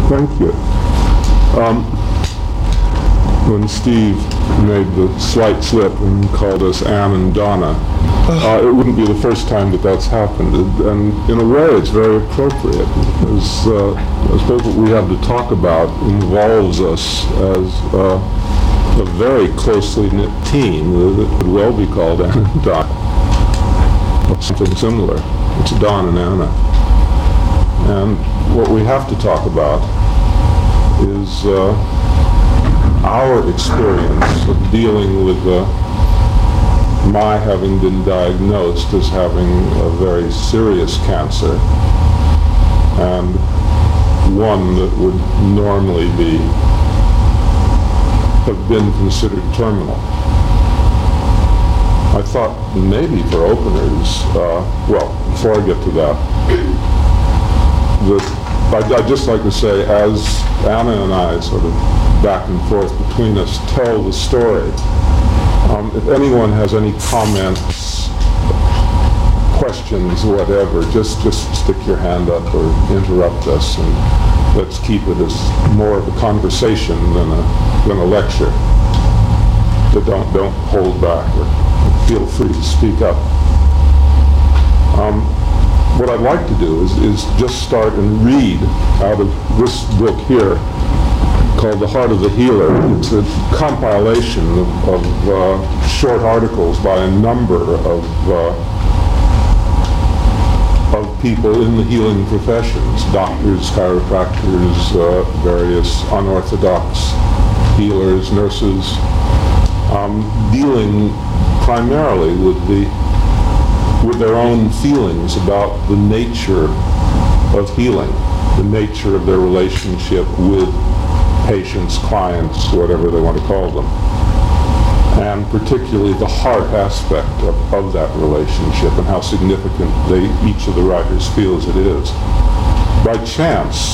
Thank you. When Steve made the slight slip and called us Anne and Donna, it wouldn't be the first time that that's happened. And in a way, it's very appropriate, because I suppose what we have to talk about involves us as a very closely knit team that could well be called Anne and Donna, or something similar. It's Don and Anna. And what we have to talk about is our experience of dealing with my having been diagnosed as having a very serious cancer, and one that would normally have been considered terminal. I thought maybe for openers, before I get to that, I'd just like to say, as Anna and I sort of back and forth between us tell the story, if anyone has any comments, questions, whatever, just stick your hand up or interrupt us, and let's keep it as more of a conversation than a lecture. But don't hold back, or feel free to speak up. What I'd like to do is just start and read out of this book here called The Heart of the Healer. It's a compilation of short articles by a number of people in the healing professions, doctors, chiropractors, various unorthodox healers, nurses, dealing primarily with their own feelings about the nature of healing, the nature of their relationship with patients, clients, whatever they want to call them, and particularly the heart aspect of that relationship and how significant each of the writers feels it is. By chance,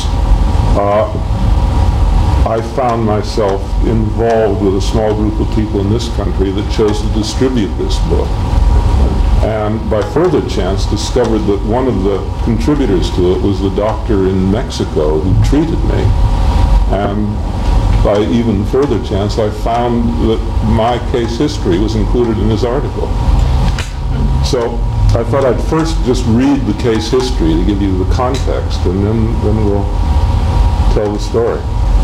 I found myself involved with a small group of people in this country that chose to distribute this book. And by further chance, discovered that one of the contributors to it was the doctor in Mexico who treated me. And by even further chance, I found that my case history was included in his article. So I thought I'd first just read the case history to give you the context, and then we'll tell the story.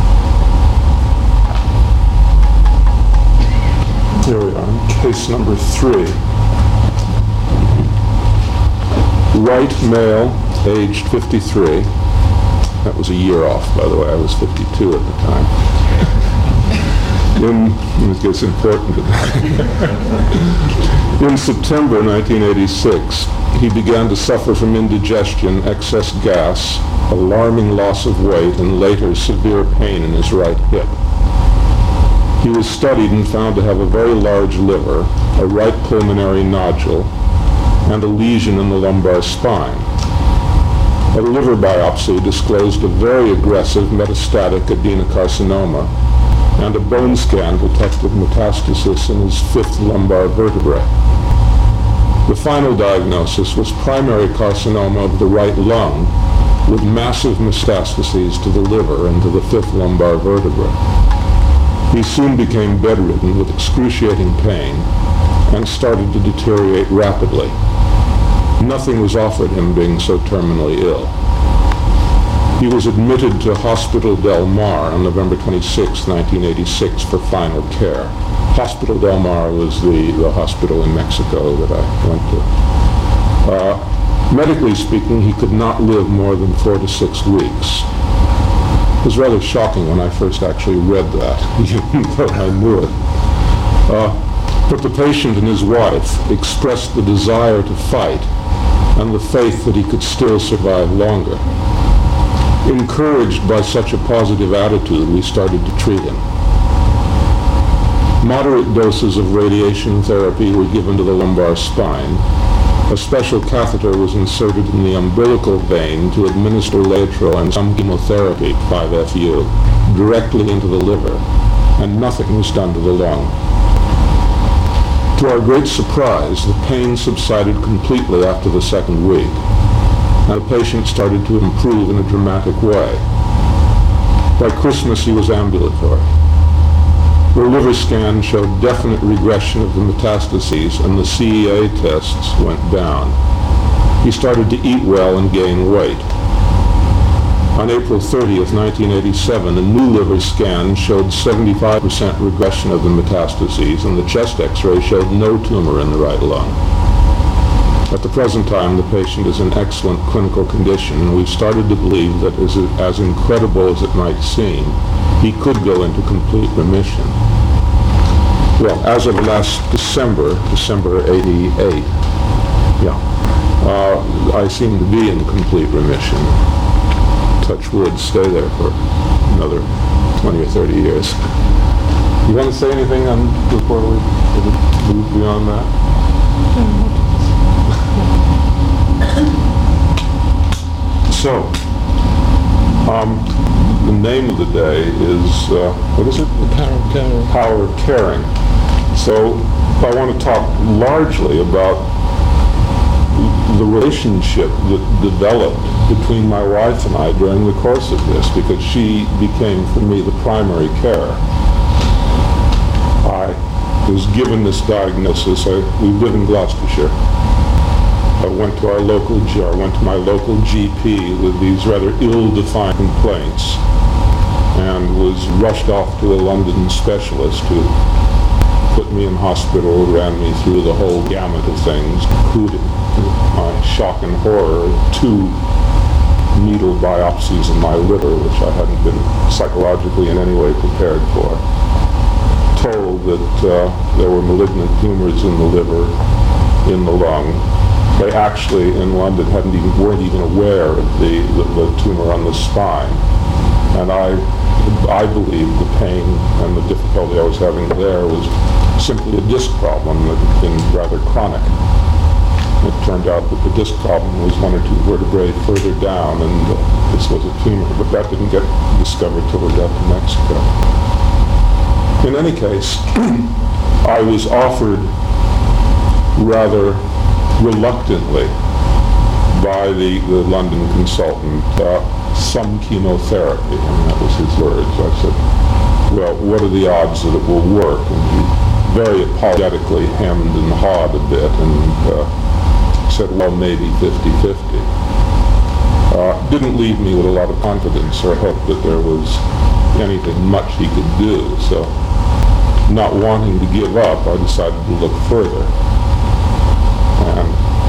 Here we are, case number 3. White male, aged 53. That was a year off, by the way. I was 52 at the time. It gets important. In September 1986, he began to suffer from indigestion, excess gas, alarming loss of weight, and later severe pain in his right hip. He was studied and found to have a very large liver, a right pulmonary nodule, and a lesion in the lumbar spine. A liver biopsy disclosed a very aggressive metastatic adenocarcinoma, and a bone scan detected metastasis in his 5th lumbar vertebrae. The final diagnosis was primary carcinoma of the right lung with massive metastases to the liver and to the 5th lumbar vertebrae. He soon became bedridden with excruciating pain and started to deteriorate rapidly. Nothing was offered him, being so terminally ill. He was admitted to Hospital Del Mar on November 26, 1986 for final care. Hospital Del Mar was the hospital in Mexico that I went to. Medically speaking, he could not live more than 4 to 6 weeks. It was rather shocking when I first actually read that, even though I knew it. But the patient and his wife expressed the desire to fight and the faith that he could still survive longer. Encouraged by such a positive attitude, we started to treat him. Moderate doses of radiation therapy were given to the lumbar spine. A special catheter was inserted in the umbilical vein to administer Laetrile and some chemotherapy, 5-FU, directly into the liver, and nothing was done to the lung. To our great surprise, the pain subsided completely after the 2nd week, and the patient started to improve in a dramatic way. By Christmas, he was ambulatory. The liver scan showed definite regression of the metastases, and the CEA tests went down. He started to eat well and gain weight. On April 30th, 1987, a new liver scan showed 75% regression of the metastases, and the chest X-ray showed no tumor in the right lung. At the present time, the patient is in excellent clinical condition, and we've started to believe that as incredible as it might seem, he could go into complete remission. Well, as of last December 88, I seem to be in complete remission. Touch wood, stay there for another 20 or 30 years. You want to say anything before we move beyond that? So, the name of the day is, what is it? The Power of Caring. Power of Caring. So, I want to talk largely about the relationship that developed between my wife and I during the course of this, because she became, for me, the primary carer. I was given this diagnosis. We live in Gloucestershire. I went to my local GP with these rather ill-defined complaints and was rushed off to a London specialist who put me in hospital, ran me through the whole gamut of things, including, to my shock and horror, 2 needle biopsies in my liver, which I hadn't been psychologically in any way prepared for. Told that there were malignant tumors in the liver, in the lung. They actually, in London, weren't even aware of the tumor on the spine. And I believed the pain and the difficulty I was having there was simply a disc problem that had been rather chronic. It turned out that the disc problem was 1 or 2 vertebrae further down, and this was a tumor, but that didn't get discovered till we got to Mexico. In any case, I was offered rather reluctantly by the London consultant some chemotherapy, and that was his words. I said, well, what are the odds that it will work? And he very apologetically hemmed and hawed a bit and said, well, maybe 50-50. Didn't leave me with a lot of confidence or hope that there was anything much he could do. So, not wanting to give up, I decided to look further. And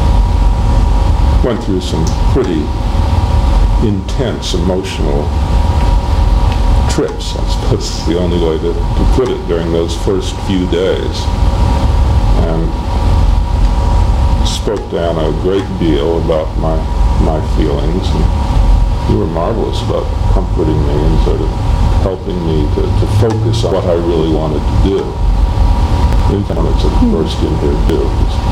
went through some pretty intense emotional trips, I suppose is the only way to put it, during those first few days. And spoke to Anna a great deal about my feelings, and you were marvelous about comforting me and sort of helping me to focus on what I really wanted to do. In fact, it's a burst in here too.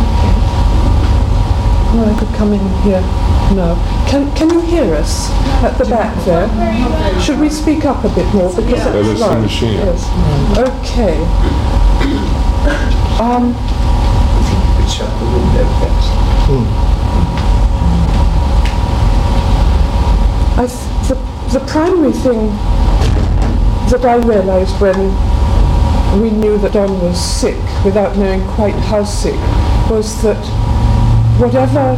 Well, I could come in here now. Can you hear us at the back there? Should we speak up a bit more because it's That is the machine. Yes. Okay. I think you could shut the window first. The primary thing that I realized when we knew that Don was sick, without knowing quite how sick, was that whatever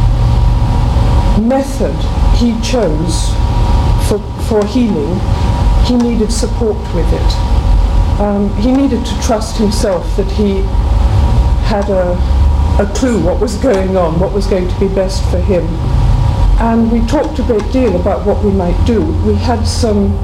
method he chose for healing, he needed support with it. He needed to trust himself that he had a clue what was going on, what was going to be best for him. And we talked a great deal about what we might do. We had some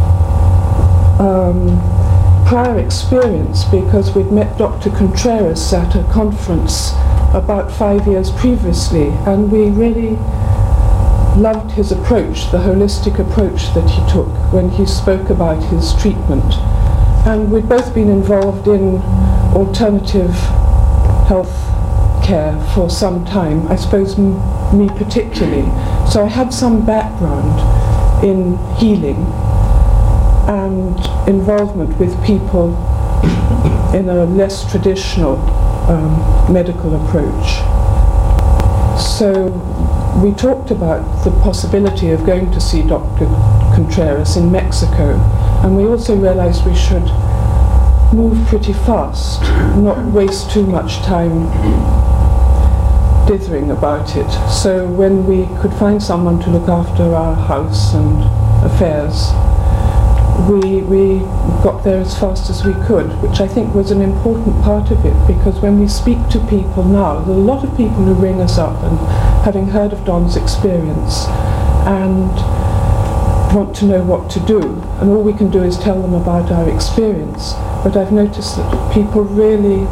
prior experience because we'd met Dr. Contreras at a conference about 5 years previously, and we really loved his approach, the holistic approach that he took when he spoke about his treatment. And we'd both been involved in alternative health care for some time, I suppose me particularly. So I had some background in healing and involvement with people in a less traditional medical approach. So we talked about the possibility of going to see Dr. Contreras in Mexico, and we also realized we should move pretty fast, not waste too much time dithering about it. So when we could find someone to look after our house and affairs, we got there as fast as we could, which I think was an important part of it, because when we speak to people now, there are a lot of people who ring us up and having heard of Don's experience and want to know what to do, and all we can do is tell them about our experience. But I've noticed that people really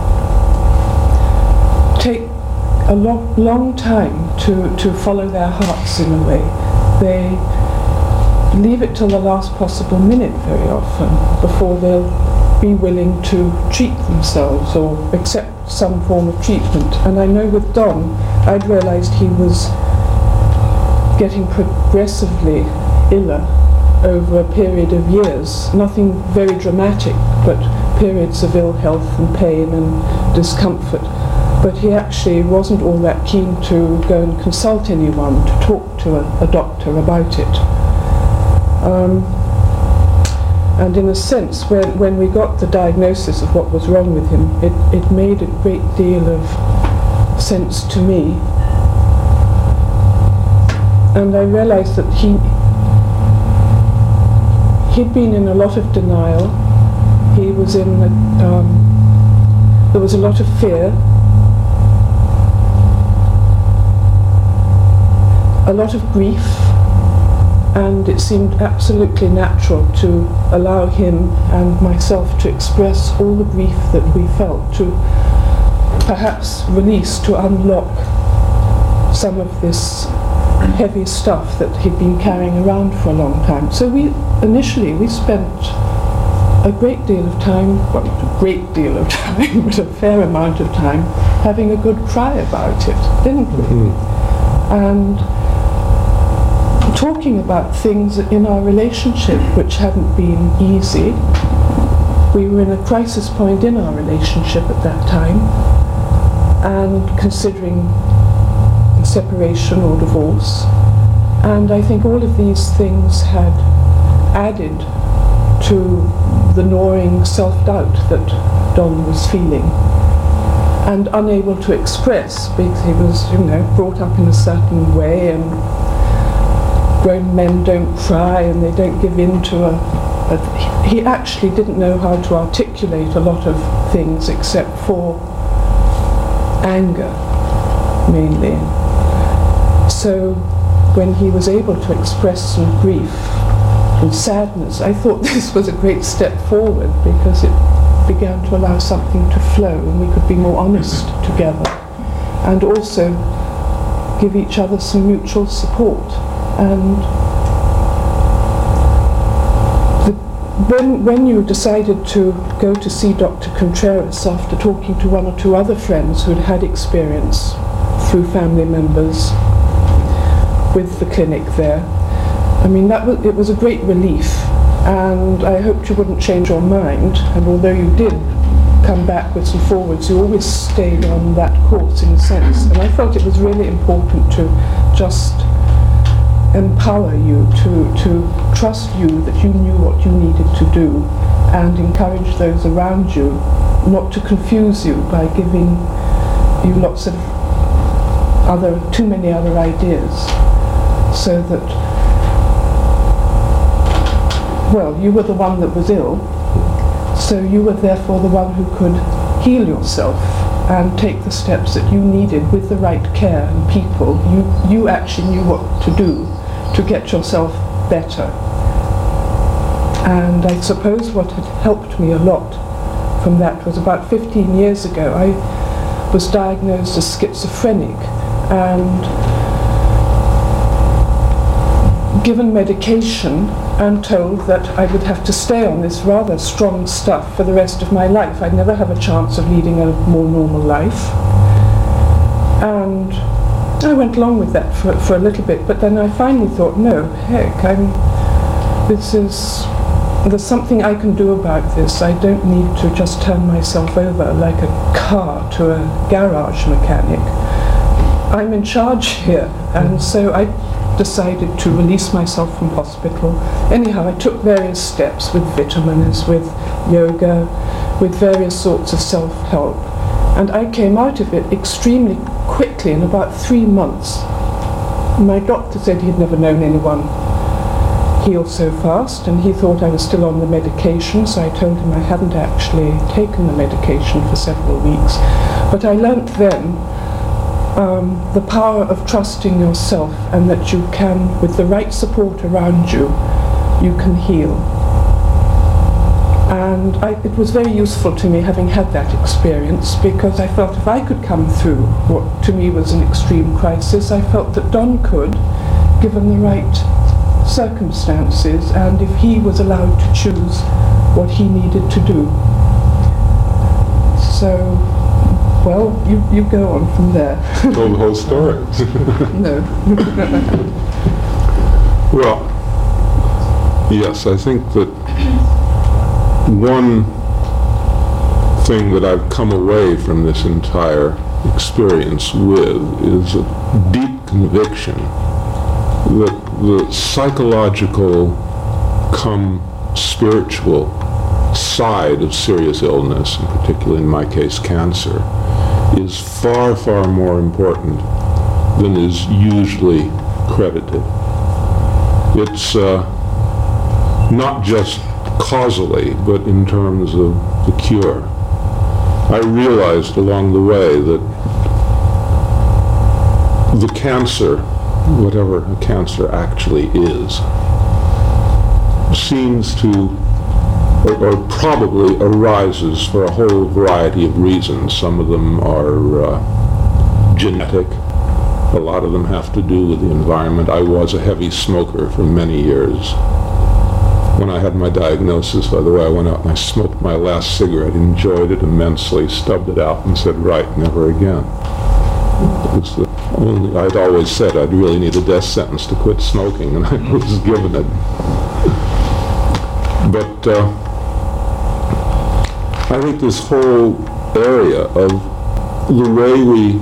take a long time to follow their hearts in a way. They leave it till the last possible minute very often before they'll be willing to treat themselves or accept some form of treatment. And I know with Don, I'd realized he was getting progressively iller over a period of years. Nothing very dramatic, but periods of ill health and pain and discomfort. But he actually wasn't all that keen to go and consult anyone, to talk to a doctor about it. And in a sense, when we got the diagnosis of what was wrong with him, it made a great deal of sense to me. And I realized that he'd been in a lot of denial. He was in there was a lot of fear, a lot of grief, and it seemed absolutely natural to allow him and myself to express all the grief that we felt, to perhaps release, to unlock some of this heavy stuff that he'd been carrying around for a long time. So initially we spent a great deal of time, well, not a great deal of time, but a fair amount of time having a good cry about it, didn't we? Mm-hmm. And talking about things in our relationship which hadn't been easy. We were in a crisis point in our relationship at that time, and considering separation or divorce. And I think all of these things had added to the gnawing self-doubt that Don was feeling and unable to express, because he was, brought up in a certain way, and grown men don't cry and they don't give in to he actually didn't know how to articulate a lot of things except for anger, mainly. So when he was able to express some grief and sadness, I thought this was a great step forward, because it began to allow something to flow and we could be more honest together and also give each other some mutual support. And when you decided to go to see Dr. Contreras after talking to one or two other friends who'd had experience through family members with the clinic there, I mean, it was a great relief, and I hoped you wouldn't change your mind. And although you did come back with some forwards, you always stayed on that course in a sense. And I felt it was really important to just empower you, to trust you that you knew what you needed to do, and encourage those around you not to confuse you by giving you lots of too many other ideas, so that, well, you were the one that was ill, so you were therefore the one who could heal yourself and take the steps that you needed with the right care and people. You actually knew what to do to get yourself better. And I suppose what had helped me a lot from that was about 15 years ago, I was diagnosed as schizophrenic and given medication and told that I would have to stay on this rather strong stuff for the rest of my life. I'd never have a chance of leading a more normal life. And I went along with that for a little bit, but then I finally thought, no, heck, there's something I can do about this. I don't need to just turn myself over like a car to a garage mechanic. I'm in charge here, and so I decided to release myself from hospital. Anyhow, I took various steps with vitamins, with yoga, with various sorts of self-help. And I came out of it extremely quickly, in about 3 months. My doctor said he'd never known anyone heal so fast, and he thought I was still on the medication, so I told him I hadn't actually taken the medication for several weeks. But I learnt then the power of trusting yourself, and that you can, with the right support around you, you can heal. And it was very useful to me having had that experience, because I felt if I could come through what to me was an extreme crisis, I felt that Don could, given the right circumstances, and if he was allowed to choose what he needed to do. So, well, you go on from there. Tell the whole story. No. Well, yes, I think that one thing that I've come away from this entire experience with is a deep conviction that the psychological come spiritual side of serious illness, and particularly in my case cancer, is far, far more important than is usually credited. It's not just causally, but in terms of the cure. I realized along the way that the cancer, whatever a cancer actually is, seems to, or probably arises for a whole variety of reasons. Some of them are genetic. A lot of them have to do with the environment. I was a heavy smoker for many years. When I had my diagnosis, by the way, I went out and I smoked my last cigarette, enjoyed it immensely, stubbed it out and said, right, never again. It was the only, I'd always said I'd really need a death sentence to quit smoking, and I was given it. But I think this whole area of the way we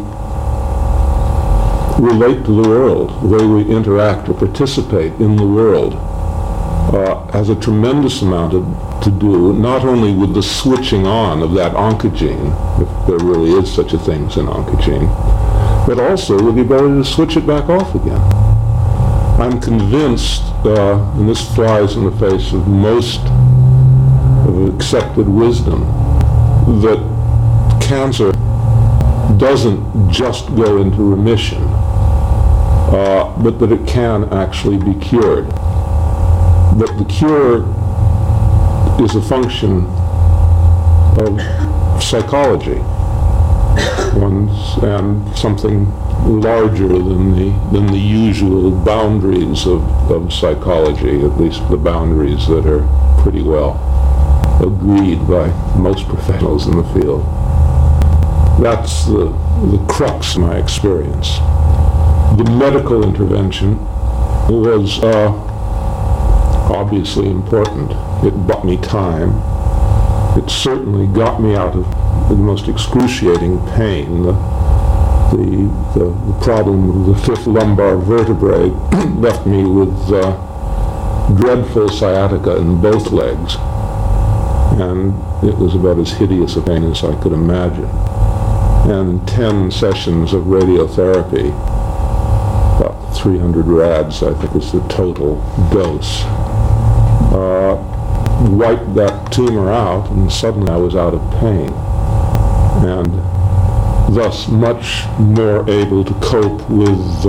relate to the world, the way we interact or participate in the world, has a tremendous amount to do not only with the switching on of that oncogene, if there really is such a thing as an oncogene, but also with the ability to switch it back off again. I'm convinced, and this flies in the face of most of accepted wisdom, that cancer doesn't just go into remission, but that it can actually be cured. But the cure is a function of psychology, and something larger than the usual boundaries of psychology, at least the boundaries that are pretty well agreed by most professionals in the field. That's the crux of my experience. The medical intervention was obviously important. It bought me time. It certainly got me out of the most excruciating pain. The problem of the fifth lumbar vertebrae left me with dreadful sciatica in both legs, and it was about as hideous a pain as I could imagine. And 10 sessions of radiotherapy, about 300 rads I think is the total dose, wiped that tumor out, and suddenly I was out of pain, and thus much more able to cope with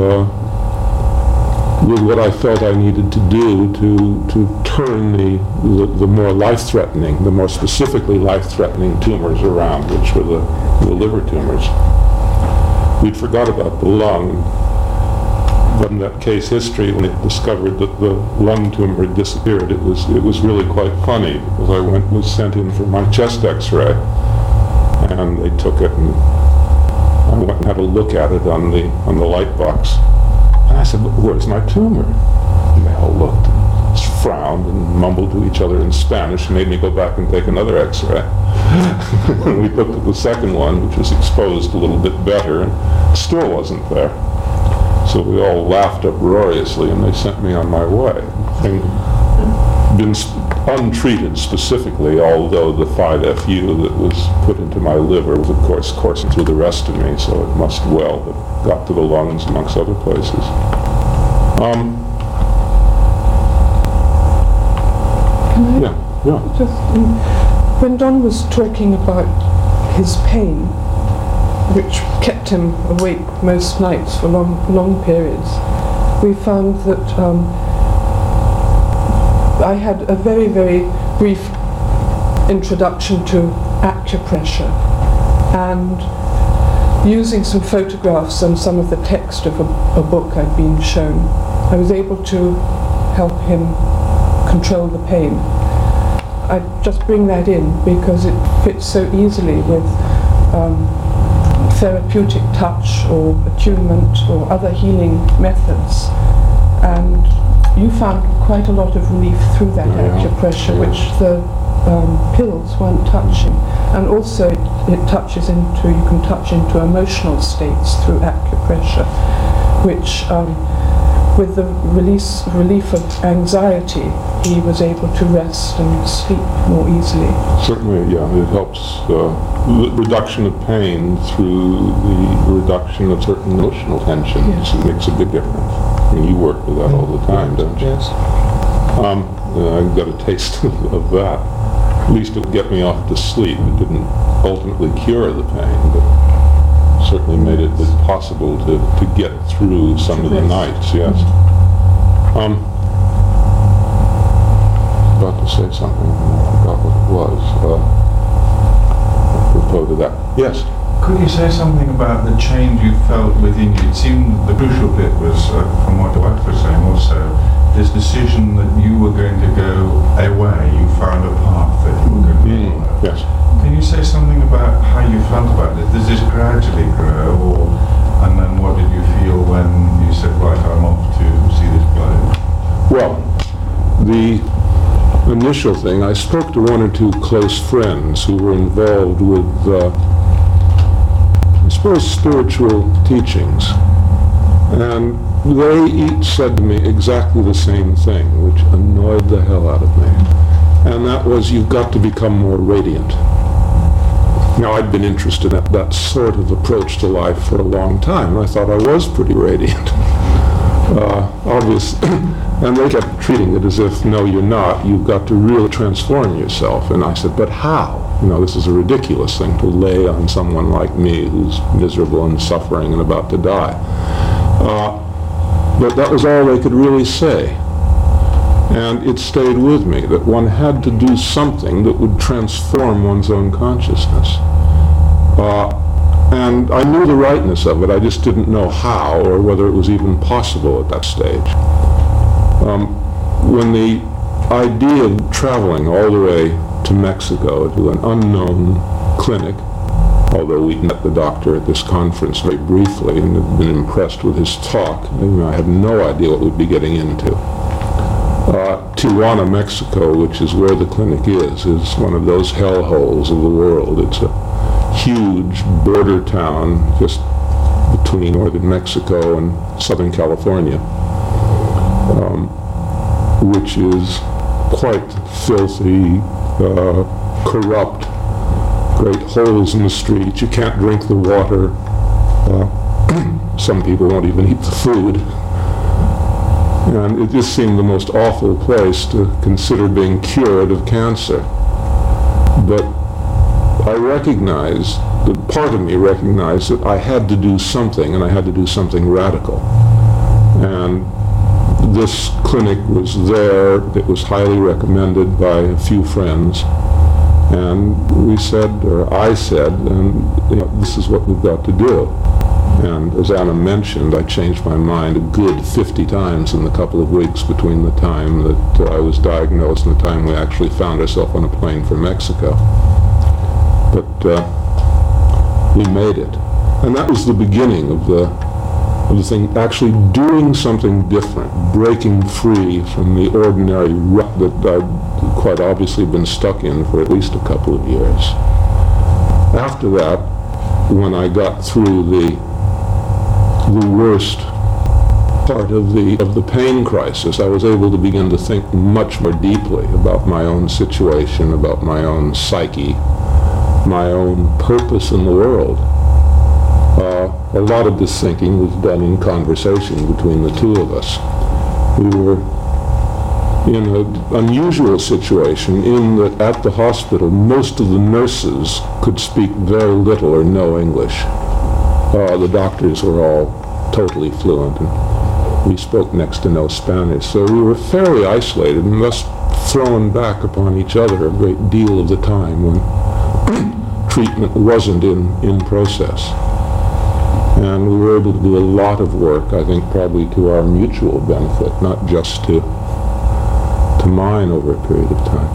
what I felt I needed to do to turn the more life-threatening, the more specifically life-threatening tumors around, which were the liver tumors. We'd forgot about the lung. From that case history, when it discovered that the lung tumor had disappeared, it was really quite funny, because I was sent in for my chest x-ray, and they took it, and I went and had a look at it on the light box, and I said, "Where's my tumor?" And they all looked and frowned and mumbled to each other in Spanish, and made me go back and take another x-ray. And we looked at the second one, which was exposed a little bit better, and still wasn't there. So we all laughed uproariously, and they sent me on my way. Been untreated specifically, although the 5-FU that was put into my liver was, of course, coursing through the rest of me, so it must well have got to the lungs, amongst other places. Can I Yeah. just, when Don was talking about his pain, which kept him awake most nights for long periods, we found that I had a very, very brief introduction to acupressure, and using some photographs and some of the text of a book I'd been shown, I was able to help him control the pain. I just bring that in because it fits so easily with therapeutic touch or attunement or other healing methods, and you found quite a lot of relief through that acupressure, which the pills weren't touching. And also you can touch into emotional states through acupressure, which with the relief of anxiety, he was able to rest and sleep more easily. Certainly, yeah, it helps the reduction of pain through the reduction of certain emotional tensions. Yes. It makes a big difference. I mean, you work with that all the time, don't you? Yes. I got a taste of that. At least it would get me off to sleep. It didn't ultimately cure the pain, but certainly made it possible to get through some of the nights, yes. About to say something, and I forgot what it was. Apropos to that. Yes? Could you say something about the change you felt within you? It seemed the crucial bit was, from what the wife was saying also, this decision that you were going to go away. You found a path that you were going to follow. Yes. Can you say something about how you felt about it? Does this gradually grow, and then what did you feel when you said, right, I'm off to see this play? Well, the initial thing, I spoke to one or two close friends who were involved with, I suppose, spiritual teachings. And they each said to me exactly the same thing, which annoyed the hell out of me. And that was, you've got to become more radiant. Now, I'd been interested in that sort of approach to life for a long time, and I thought I was pretty radiant. Obviously, and they kept treating it as if, no, you're not. You've got to really transform yourself. And I said, but how? You know, this is a ridiculous thing to lay on someone like me who's miserable and suffering and about to die. But that was all they could really say. And it stayed with me that one had to do something that would transform one's own consciousness. And I knew the rightness of it, I just didn't know how or whether it was even possible at that stage. When the idea of traveling all the way to Mexico to an unknown clinic, although we met the doctor at this conference very briefly and had been impressed with his talk, I had no idea what we'd be getting into. Tijuana, Mexico, which is where the clinic is one of those hellholes of the world. It's a huge border town just between northern Mexico and southern California, which is quite filthy, corrupt, great holes in the streets. You can't drink the water. Some people won't even eat the food. And it just seemed the most awful place to consider being cured of cancer. But I recognized, part of me recognized that I had to do something, and I had to do something radical. And this clinic was there. It was highly recommended by a few friends. And we said, or I said, and this is what we've got to do. And as Anna mentioned, I changed my mind a good 50 times in the couple of weeks between the time that I was diagnosed and the time we actually found ourselves on a plane for Mexico. But we made it. And that was the beginning of the thing, actually doing something different, breaking free from the ordinary rut that I'd quite obviously been stuck in for at least a couple of years. After that, when I got through the worst part of the pain crisis, I was able to begin to think much more deeply about my own situation, about my own psyche, my own purpose in the world. A lot of this thinking was done in conversation between the two of us. We were in an unusual situation in that at the hospital, most of the nurses could speak very little or no English. The doctors were all totally fluent, and we spoke next to no Spanish. So we were fairly isolated and thus thrown back upon each other a great deal of the time when treatment wasn't in process. And we were able to do a lot of work, I think probably to our mutual benefit, not just to mine over a period of time.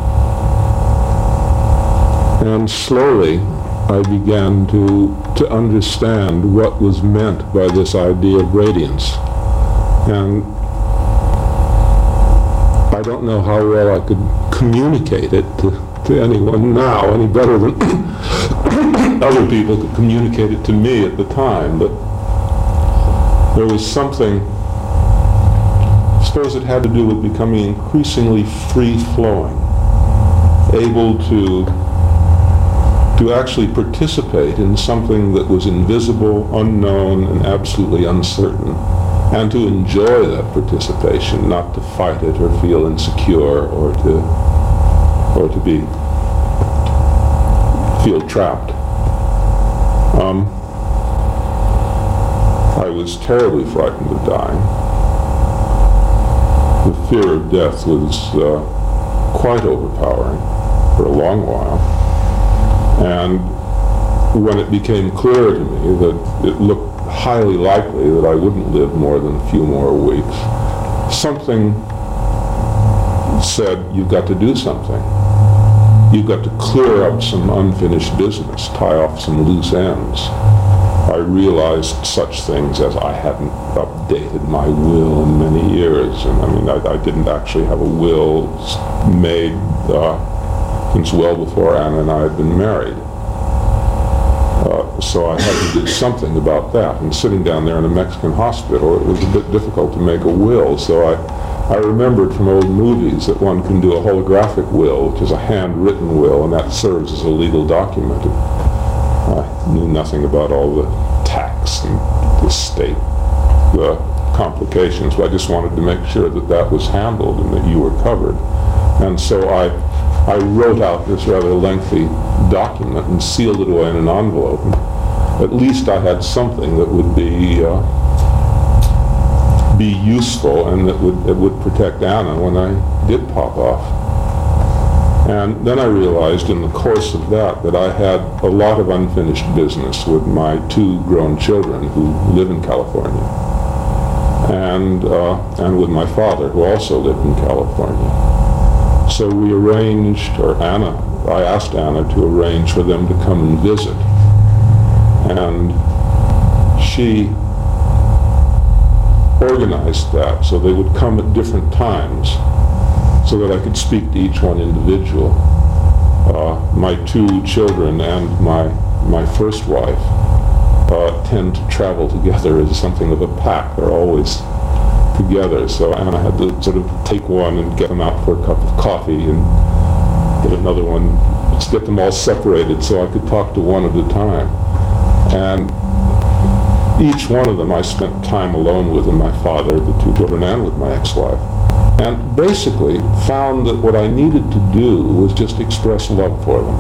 And slowly I began to understand what was meant by this idea of radiance. And I don't know how well I could communicate it to anyone now, any better than other people could communicate it to me at the time, but there was something, I suppose it had to do with becoming increasingly free-flowing, able to actually participate in something that was invisible, unknown, and absolutely uncertain, and to enjoy that participation, not to fight it or feel insecure or to feel trapped. I was terribly frightened of dying. The fear of death was quite overpowering for a long while. And when it became clear to me that it looked highly likely that I wouldn't live more than a few more weeks, something said, you've got to do something. You've got to clear up some unfinished business, tie off some loose ends. I realized such things as I hadn't updated my will in many years. And I mean, I didn't actually have a will made since well before Anna and I had been married. So I had to do something about that. And sitting down there in a Mexican hospital, it was a bit difficult to make a will. So I remembered from old movies that one can do a holographic will, which is a handwritten will, and that serves as a legal document. I knew nothing about all the tax and the state complications, but I just wanted to make sure that that was handled and that you were covered. And so I wrote out this rather lengthy document and sealed it away in an envelope. And at least I had something that would be useful and that would protect Anna when I did pop off. And then I realized in the course of that I had a lot of unfinished business with my two grown children who live in California, and with my father who also lived in California. So we arranged, I asked Anna to arrange for them to come and visit. And she organized that so they would come at different times so that I could speak to each one individual. My two children and my first wife tend to travel together as something of a pack. They're always together. So Anna had to sort of take one and get them out for a cup of coffee and get another one, just get them all separated so I could talk to one at a time. And each one of them I spent time alone with, and my father, the two children, and with my ex-wife. And basically found that what I needed to do was just express love for them.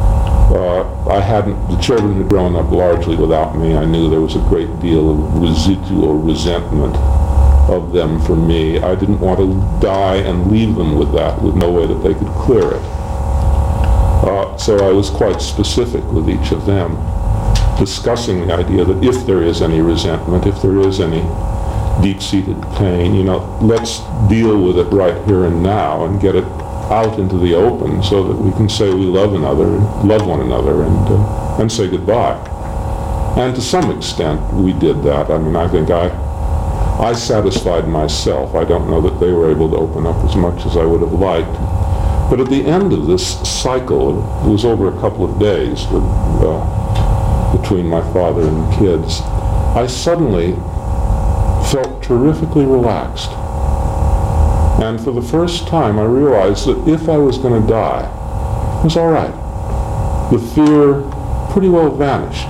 The children had grown up largely without me. I knew there was a great deal of residual resentment of them for me. I didn't want to die and leave them with that, with no way that they could clear it. So I was quite specific with each of them, discussing the idea that if there is any resentment, if there is any deep-seated pain, let's deal with it right here and now and get it out into the open so that we can say we love one another and say goodbye. And to some extent we did that. I mean, I think I satisfied myself. I don't know that they were able to open up as much as I would have liked. But at the end of this cycle, it was over a couple of days between my father and the kids, I suddenly felt terrifically relaxed. And for the first time, I realized that if I was going to die, it was all right. The fear pretty well vanished.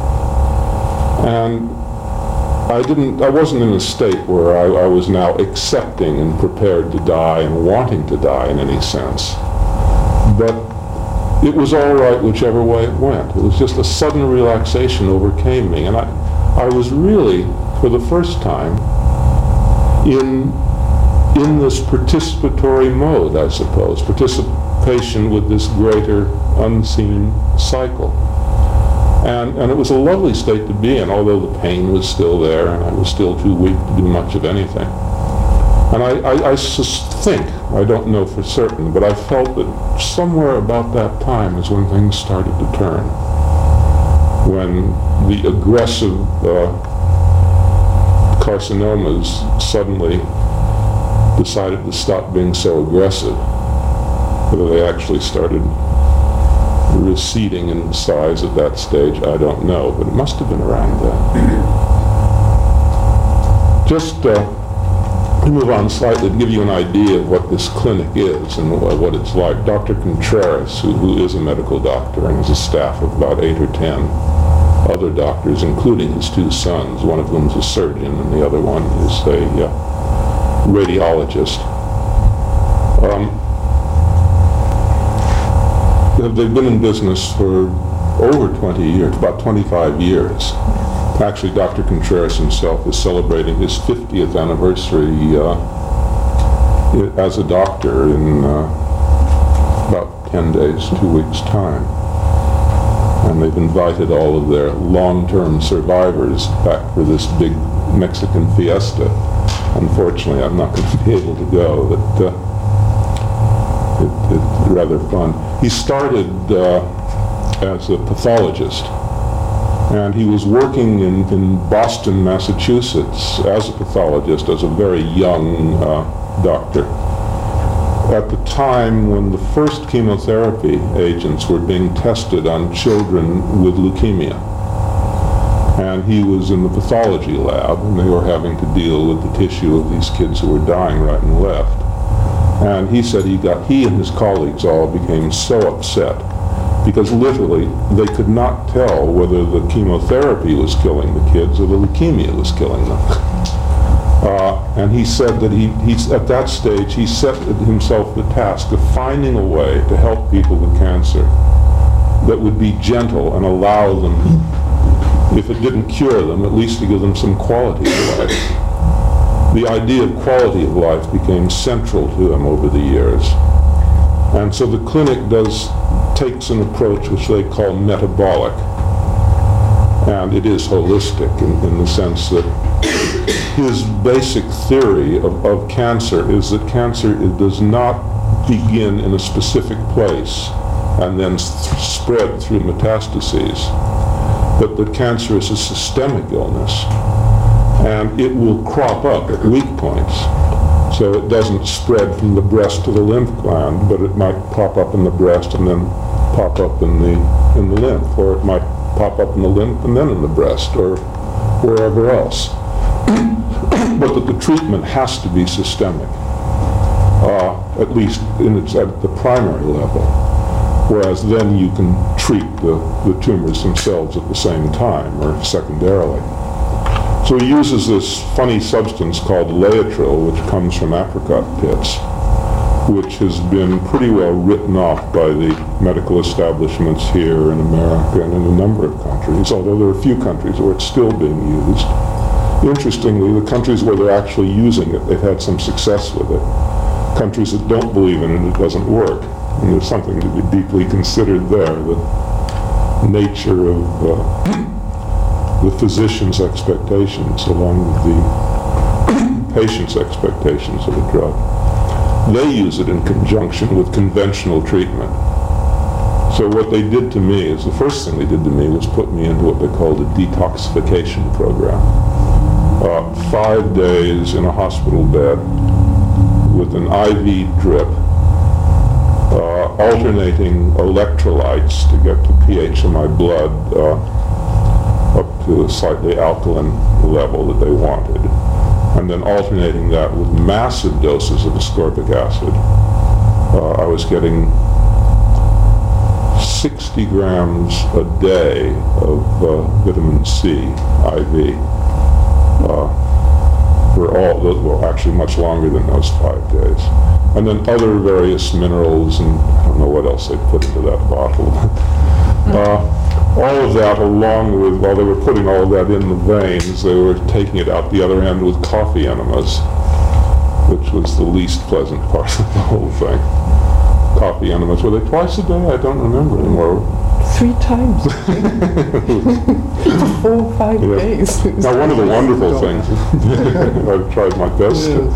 And I wasn't in a state where I was now accepting and prepared to die and wanting to die in any sense. But it was all right whichever way it went. It was just a sudden relaxation overcame me. And I was really, for the first time, in this participatory mode, I suppose, participation with this greater unseen cycle. And it was a lovely state to be in, although the pain was still there and I was still too weak to do much of anything. And I think, I don't know for certain, but I felt that somewhere about that time is when things started to turn. When the aggressive carcinomas suddenly decided to stop being so aggressive. Whether they actually started receding in size at that stage, I don't know, but it must have been around then. Just to move on slightly to give you an idea of what this clinic is and what it's like. Dr. Contreras, who is a medical doctor and has a staff of about 8 or 10 other doctors, including his 2 sons, one of whom is a surgeon and the other one is a radiologist. They've been in business for over 20 years, about 25 years. Actually, Dr. Contreras himself is celebrating his 50th anniversary as a doctor in about 10 days, 2 weeks' time. And they've invited all of their long-term survivors back for this big Mexican fiesta. Unfortunately, I'm not going to be able to go, but it's rather fun. He started as a pathologist, and he was working in Boston, Massachusetts as a pathologist, as a very young doctor. At the time when the first chemotherapy agents were being tested on children with leukemia. And he was in the pathology lab, and they were having to deal with the tissue of these kids who were dying right and left. And he said he and his colleagues all became so upset because literally they could not tell whether the chemotherapy was killing the kids or the leukemia was killing them. And he said that he at that stage he set himself the task of finding a way to help people with cancer that would be gentle and allow them, if it didn't cure them, at least to give them some quality of life. The idea of quality of life became central to him over the years. And so the clinic takes an approach which they call metabolic. And it is holistic in the sense that his basic theory of cancer is that cancer does not begin in a specific place and then spread through metastases, but that cancer is a systemic illness. And it will crop up at weak points. So it doesn't spread from the breast to the lymph gland, but it might pop up in the breast and then pop up in the lymph, or it might pop up in the lymph and then in the breast, or wherever else. But that the treatment has to be systemic, at least at the primary level, whereas then you can treat the tumors themselves at the same time or secondarily. So he uses this funny substance called Laetrile, which comes from apricot pits, which has been pretty well written off by the medical establishments here in America and in a number of countries, although there are a few countries where it's still being used. Interestingly, the countries where they're actually using it, they've had some success with it. Countries that don't believe in it, it doesn't work. And there's something to be deeply considered there, the nature of the physician's expectations along with the patient's expectations of a drug. They use it in conjunction with conventional treatment. So what they did to me is, the first thing they did to me was put me into what they called a detoxification program. 5 days in a hospital bed with an IV drip, alternating electrolytes to get the pH of my blood up to a slightly alkaline level that they wanted, and then alternating that with massive doses of ascorbic acid. I was getting 60 grams a day of vitamin C IV for actually much longer than those 5 days. And then other various minerals, and I don't know what else they put into that bottle. All of that, along with, while they were putting all of that in the veins, they were taking it out the other end with coffee enemas, which was the least pleasant part of the whole thing. Coffee enemas. Were they twice a day? I don't remember anymore. 3 times, I think. For 4 or 5 days. Now, one of the wonderful things, I've tried my best to.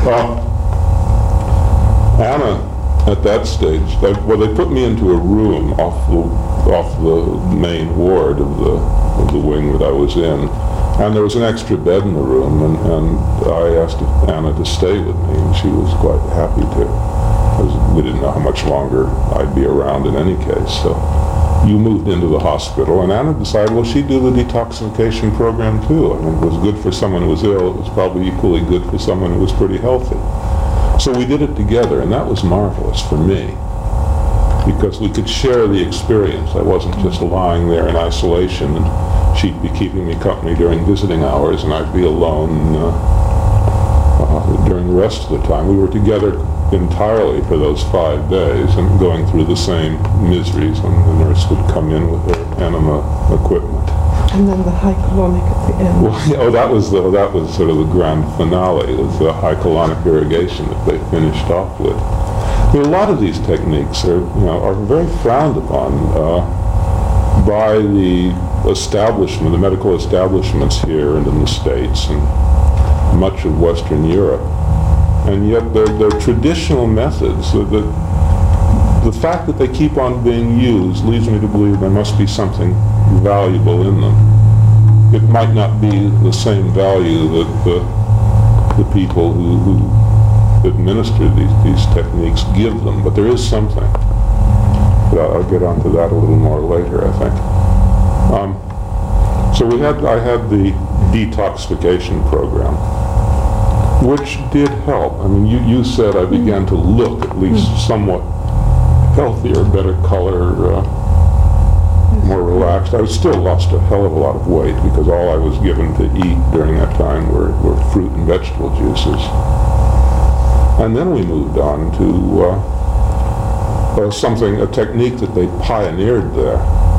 Anna, at that stage, they put me into a room off the main ward of the wing that I was in, and there was an extra bed in the room, and I asked Anna to stay with me, and she was quite happy to, because we didn't know how much longer I'd be around in any case. So you moved into the hospital, and Anna decided, well, she'd do the detoxification program too. I mean, it was good for someone who was ill. It was probably equally good for someone who was pretty healthy. So we did it together, and that was marvelous for me, because we could share the experience. I wasn't just lying there in isolation, and she'd be keeping me company during visiting hours, and I'd be alone during the rest of the time. We were together entirely for those 5 days, and going through the same miseries when the nurse would come in with her enema equipment. And then the hycolonic at the end. Well, that was sort of the grand finale, was the hycolonic irrigation that they finished off with. I mean, a lot of these techniques are very frowned upon by the establishment, the medical establishments here and in the States and much of Western Europe. And yet they're traditional methods. The fact that they keep on being used leads me to believe there must be something valuable in them. It might not be the same value that the people who administer these techniques give them, but there is something. But I'll get onto that a little more later, I think. So I had the detoxification program, which did help. I mean, you said I began to look at least somewhat healthier, better color, more relaxed. I still lost a hell of a lot of weight because all I was given to eat during that time were fruit and vegetable juices. And then we moved on to a technique that they pioneered there,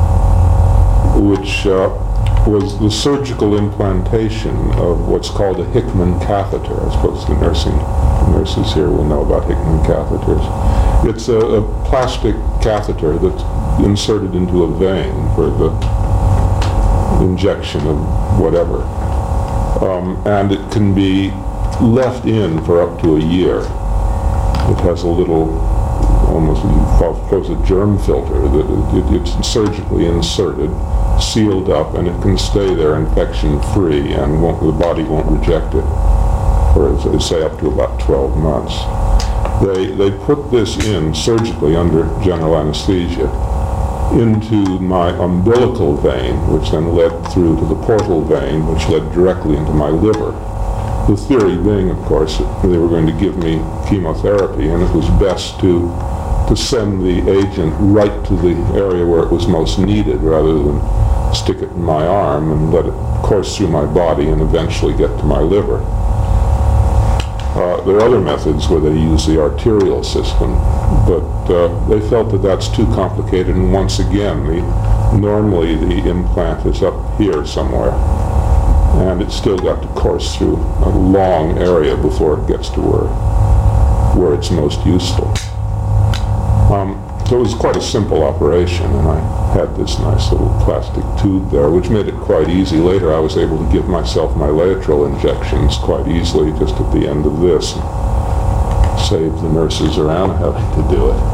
which was the surgical implantation of what's called a Hickman catheter. I suppose the nurses here will know about Hickman catheters. It's a plastic catheter that's inserted into a vein for the injection of whatever. And it can be left in for up to a year. It has a little, almost close a germ filter that it's surgically inserted, sealed up, and it can stay there infection-free, and the body won't reject it for, say, up to about 12 months. They put this in surgically under general anesthesia into my umbilical vein, which then led through to the portal vein, which led directly into my liver. The theory being, of course, that they were going to give me chemotherapy, and it was best to send the agent right to the area where it was most needed, rather than stick it in my arm and let it course through my body and eventually get to my liver. There are other methods where they use the arterial system, but they felt that that's too complicated, and once again, normally the implant is up here somewhere, and it's still got to course through a long area before it gets to where it's most useful. So it was quite a simple operation, and I had this nice little plastic tube there, which made it quite easy. Later I was able to give myself my Laetrile injections quite easily just at the end of this, and save the nurses around having to do it.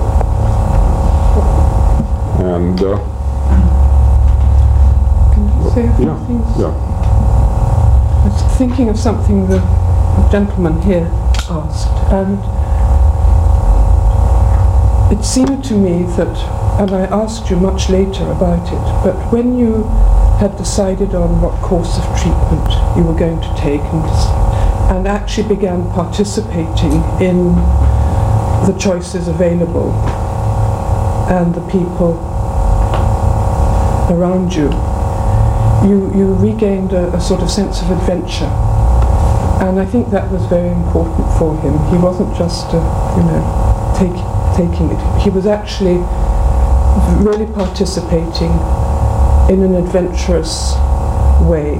And can you say a few things? Yeah. I was thinking of something the gentleman here asked, and it seemed to me that, and I asked you much later about it, but when you had decided on what course of treatment you were going to take and and actually began participating in the choices available and the people around you, you regained a sort of sense of adventure. And I think that was very important for him. He wasn't just, taking it. He was actually really participating in an adventurous way.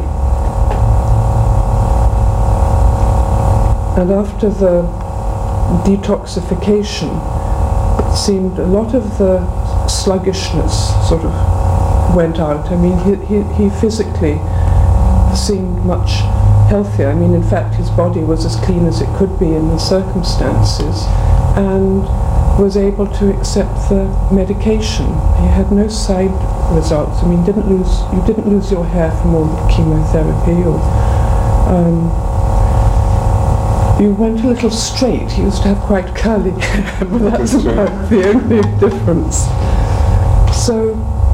And after the detoxification, it seemed a lot of the sluggishness sort of went out. I mean, he physically seemed much healthier. I mean, in fact, his body was as clean as it could be in the circumstances, and was able to accept the medication. He had no side results. I mean, you didn't lose your hair from all the chemotherapy, or you went a little straight. He used to have quite curly hair, but that's about the only difference. So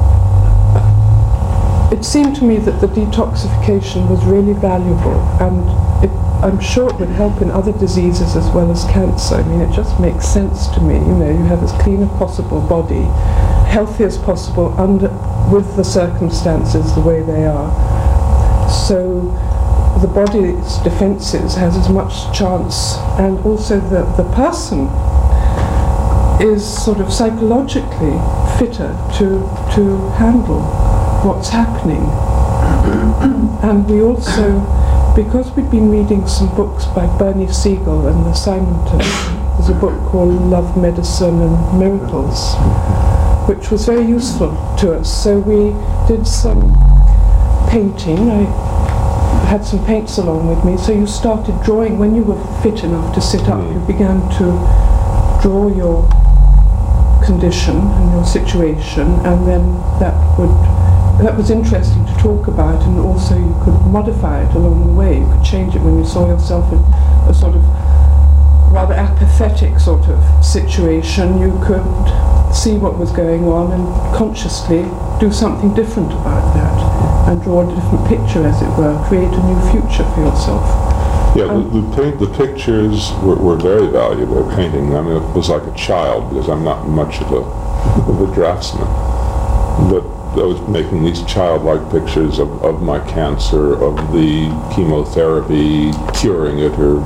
it seemed to me that the detoxification was really valuable, and I'm sure it would help in other diseases as well as cancer. I mean, it just makes sense to me. You have as clean as possible body, healthy as possible with the circumstances the way they are. So the body's defenses has as much chance, and also the person is sort of psychologically fitter to handle what's happening. And we also, because we'd been reading some books by Bernie Siegel and the Simonton, there's a book called Love, Medicine and Miracles, which was very useful to us. So we did some painting. I had some paints along with me. So you started drawing when you were fit enough to sit up. You began to draw your condition and your situation, and then that was interesting to talk about, and also you could modify it along the way. You could change it when you saw yourself in a sort of rather apathetic sort of situation. You could see what was going on and consciously do something different about that, and draw a different picture, as it were, create a new future for yourself. Yeah, the pictures were very valuable, painting them. It was like a child, because I'm not much of a draftsman. But I was making these childlike pictures of my cancer, of the chemotherapy, curing it or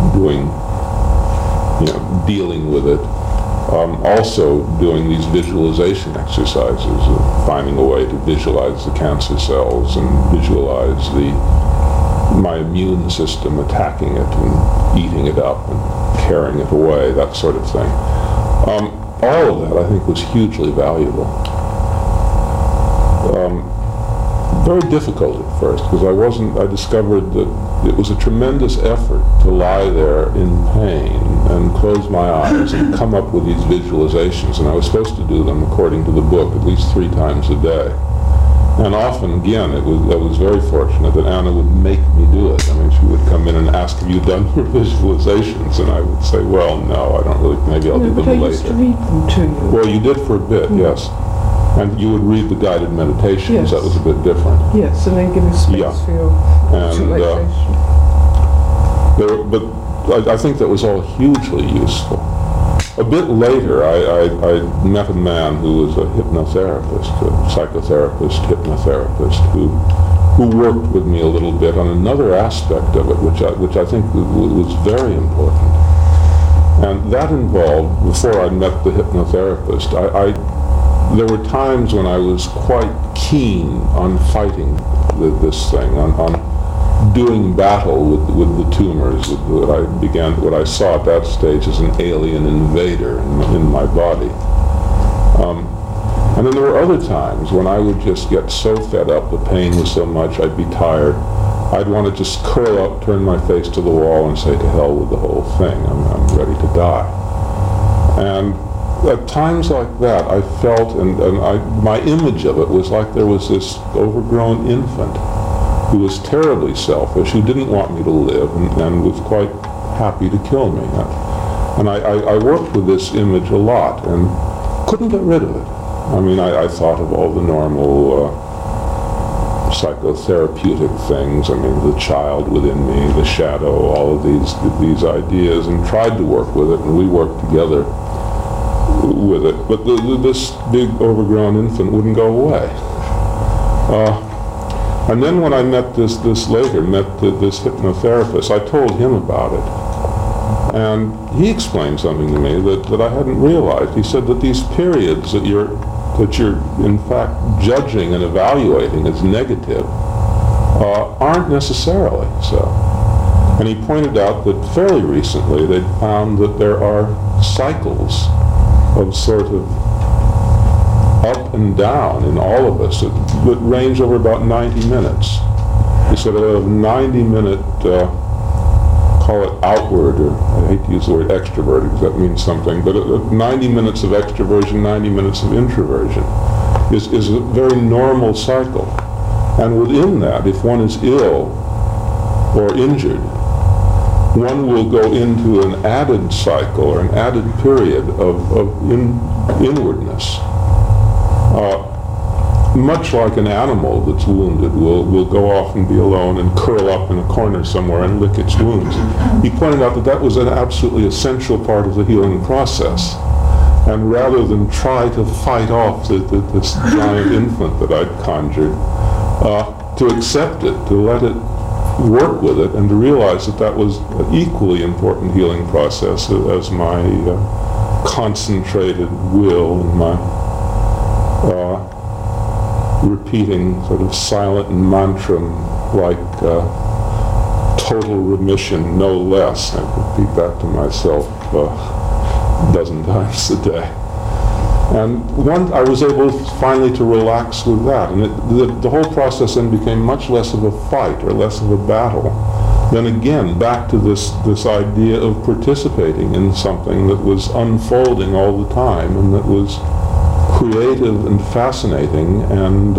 dealing with it. Also doing these visualization exercises, of finding a way to visualize the cancer cells and visualize my immune system attacking it and eating it up and carrying it away, that sort of thing. All of that, I think, was hugely valuable. Very difficult at first, because I discovered that it was a tremendous effort to lie there in pain and close my eyes and come up with these visualizations, and I was supposed to do them according to the book at least 3 times a day. And often, again, I was very fortunate that Anna would make me do it. I mean, she would come in and ask, have you done your visualizations? And I would say, well, no, I don't really, maybe I'll do them later. But I used to read them to you. Well, you did for a bit, yes. And you would read the guided meditations. Yes. That was a bit different. Yes, and then give you space for your visualization. But I think that was all hugely useful. A bit later, I met a man who was a hypnotherapist, a psychotherapist, hypnotherapist, who worked with me a little bit on another aspect of it, which I think was very important. And that involved, before I met the hypnotherapist, there were times when I was quite keen on fighting this thing, on doing battle with the tumors, what I saw at that stage as an alien invader in my body. And then there were other times when I would just get so fed up, the pain was so much, I'd be tired, I'd want to just curl up, turn my face to the wall and say, to hell with the whole thing, I'm ready to die. And at times like that, I felt, my image of it was like there was this overgrown infant who was terribly selfish, who didn't want me to live, and was quite happy to kill me. And I worked with this image a lot and couldn't get rid of it. I mean, I thought of all the normal psychotherapeutic things. I mean, the child within me, the shadow, all of these ideas, and tried to work with it, and we worked together with it. But this big overgrown infant wouldn't go away. And then when I met this hypnotherapist, I told him about it. And he explained something to me that I hadn't realized. He said that these periods that you're in fact judging and evaluating as negative aren't necessarily so. And he pointed out that fairly recently they'd found that there are cycles of sort of up and down in all of us that range over about 90 minutes. He said a 90-minute, call it outward, or I hate to use the word extroverted because that means something, but 90 minutes of extroversion, 90 minutes of introversion is a very normal cycle. And within that, if one is ill or injured, one will go into an added cycle or an added period of inwardness. Much like an animal that's wounded will go off and be alone and curl up in a corner somewhere and lick its wounds. He pointed out that was an absolutely essential part of the healing process. And rather than try to fight off this giant infant that I'd conjured, to accept it, to let it work with it, and to realize that was an equally important healing process as my concentrated will and my repeating sort of silent mantra like total remission, no less. I repeat that to myself a dozen times a day. And I was able finally to relax with that. And the whole process then became much less of a fight or less of a battle. Then again, back to this idea of participating in something that was unfolding all the time and that was creative and fascinating and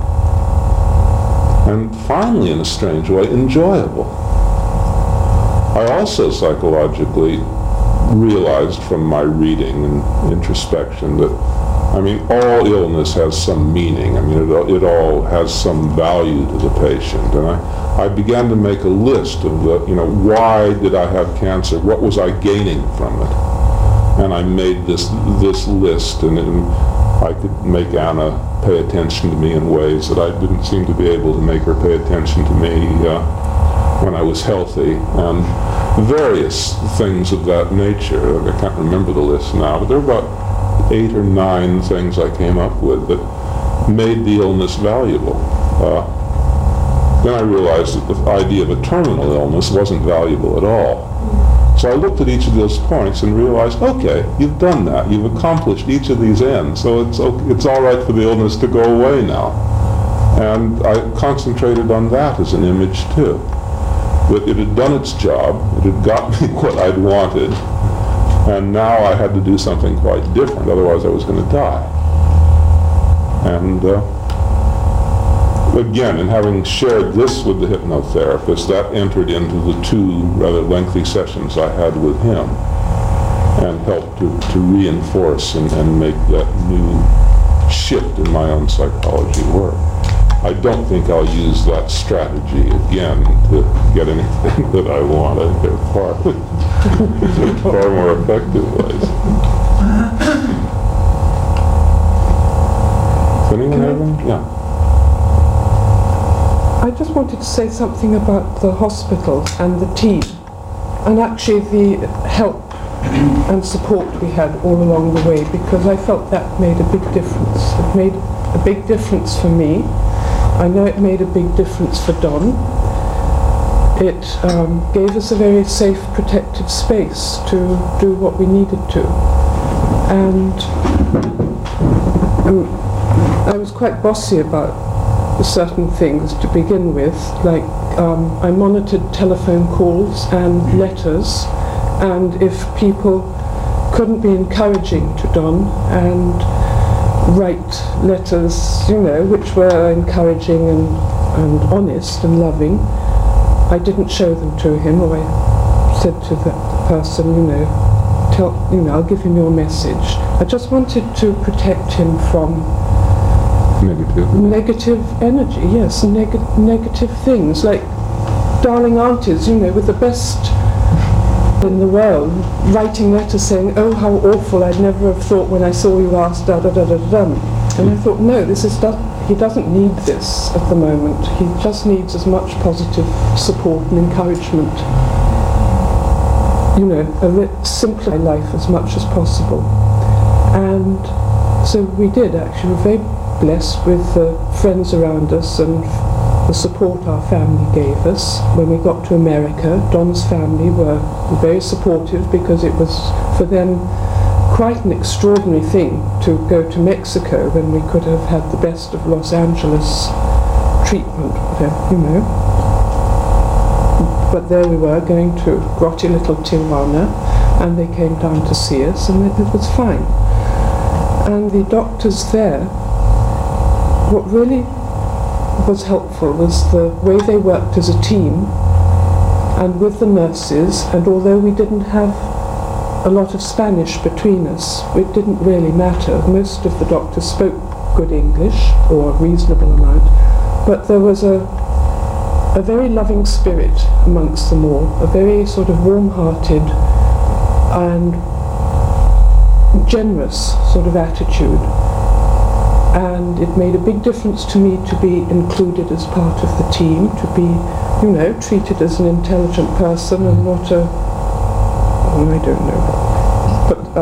finally, in a strange way, enjoyable. I also psychologically realized from my reading and introspection that, I mean, all illness has some meaning. I mean, it all has some value to the patient. And I began to make a list of why did I have cancer? What was I gaining from it? And I made this list, and I could make Anna pay attention to me in ways that I didn't seem to be able to make her pay attention to me when I was healthy, and various things of that nature. I can't remember the list now, but there were about 8 or 9 things I came up with that made the illness valuable. Then I realized that the idea of a terminal illness wasn't valuable at all. So I looked at each of those points and realized, okay, you've done that. You've accomplished each of these ends. So it's all right for the illness to go away now. And I concentrated on that as an image too. That it had done its job. It had got me what I'd wanted. And now I had to do something quite different. Otherwise I was going to die. And again, in having shared this with the hypnotherapist, that entered into the 2 rather lengthy sessions I had with him and helped to reinforce and make that new shift in my own psychology work. I don't think I'll use that strategy again to get anything that I want. I think there are far more effective ways. Does anyone have any? Yeah. I just wanted to say something about the hospital and the team, and actually the help and support we had all along the way, because I felt that made a big difference. It made a big difference for me. I know it made a big difference for Don. It gave us a very safe, protected space to do what we needed to. And I was quite bossy about certain things to begin with, like I monitored telephone calls and letters, and if people couldn't be encouraging to Don and write letters, which were encouraging and honest and loving, I didn't show them to him, or I said to the person, I'll give him your message. I just wanted to protect him from Negative energy, yes, negative things, like darling aunties, with the best in the world, writing letters saying, oh, how awful, I'd never have thought when I saw you last, da-da-da-da-da. And I thought, no, he doesn't need this at the moment. He just needs as much positive support and encouragement. Simplify life as much as possible. And so we did, actually. We're very blessed with the friends around us and the support our family gave us. When we got to America, Don's family were very supportive because it was, for them, quite an extraordinary thing to go to Mexico when we could have had the best of Los Angeles treatment, But there we were, going to grotty little Tijuana, and they came down to see us, and it was fine. And the doctors there, what really was helpful was the way they worked as a team and with the nurses, and although we didn't have a lot of Spanish between us, it didn't really matter. Most of the doctors spoke good English, or a reasonable amount, but there was a very loving spirit amongst them all, a very sort of warm-hearted and generous sort of attitude. And it made a big difference to me to be included as part of the team, to be, treated as an intelligent person and not I don't know. But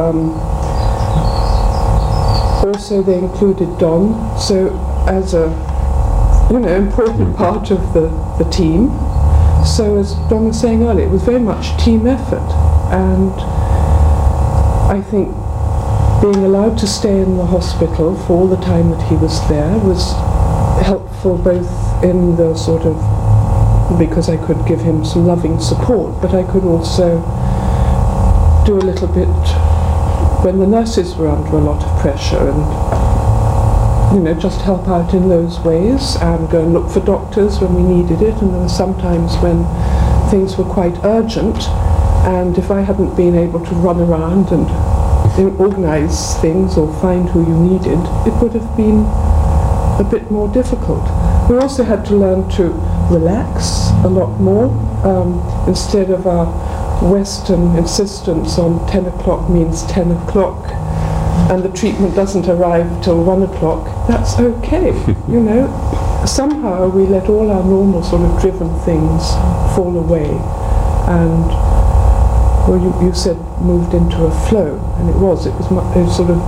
also they included Don, so as a, important part of the team. So as Don was saying earlier, it was very much team effort. And I think being allowed to stay in the hospital for all the time that he was there was helpful, both in the sort of, because I could give him some loving support, but I could also do a little bit when the nurses were under a lot of pressure, and just help out in those ways and go and look for doctors when we needed it. And there were some times when things were quite urgent, and if I hadn't been able to run around and organize things or find who you needed, it would have been a bit more difficult. We also had to learn to relax a lot more, instead of our Western insistence on 10 o'clock means 10 o'clock and the treatment doesn't arrive till 1 o'clock. That's okay, Somehow we let all our normal sort of driven things fall away, and you said moved into a flow, and it was sort of